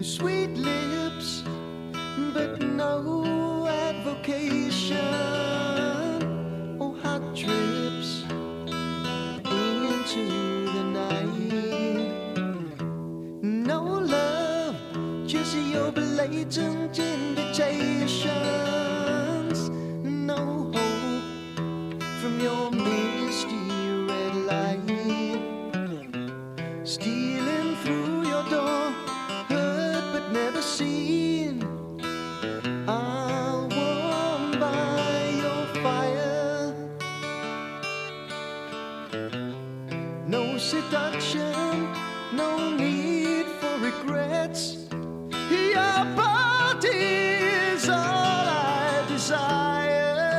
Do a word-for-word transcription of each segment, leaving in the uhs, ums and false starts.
Sweet lips, but no advocation. Oh, hot trips into the night. No love, just your blatant invitations. No hope from your misty red light. Stealing through your door, heard but never seen. I'll warm by your fire. No seduction, no need for regrets. Your body is all I desire.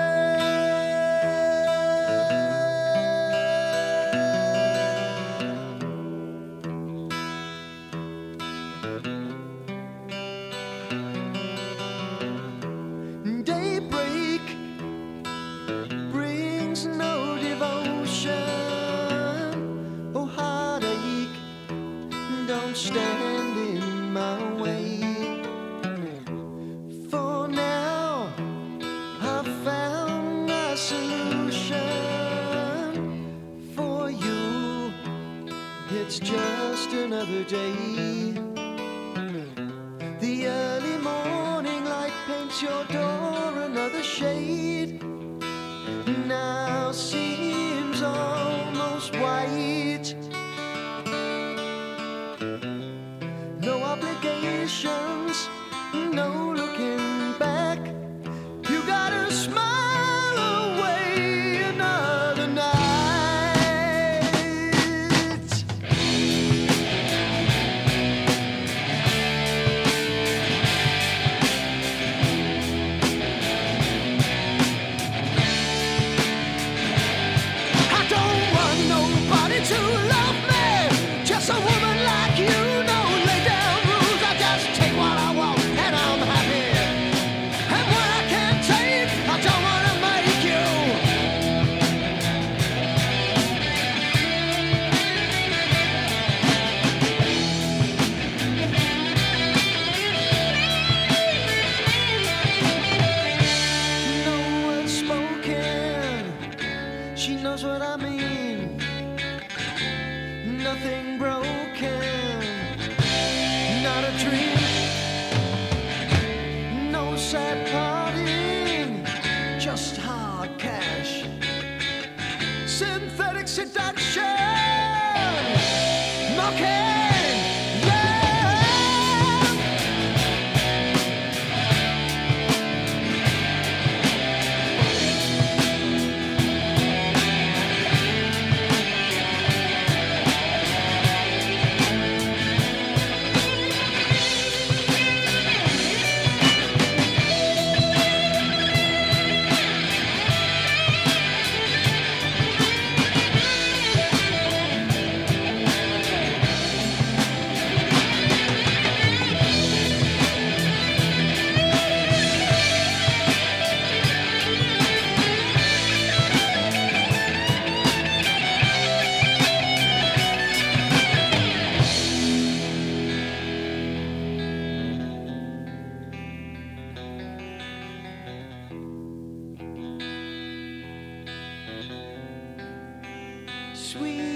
Daybreak brings no devotion. Oh, heartache, don't stand in my way. For now, I've found my solution. For you, it's just another day. The early morning light paints your door another shade. Now seems almost white. No obligations, no looking back. You gotta smile away another night. I don't want nobody to love me, just a woman like you. No lay down rules, I just take what I want and I'm happy. And what I can't take, I don't wanna make you. No words spoken, she knows what I mean. Nothing broken, not a dream. No sad parting, just hard cash. Synthetic seduction, mocking, yeah. Sweet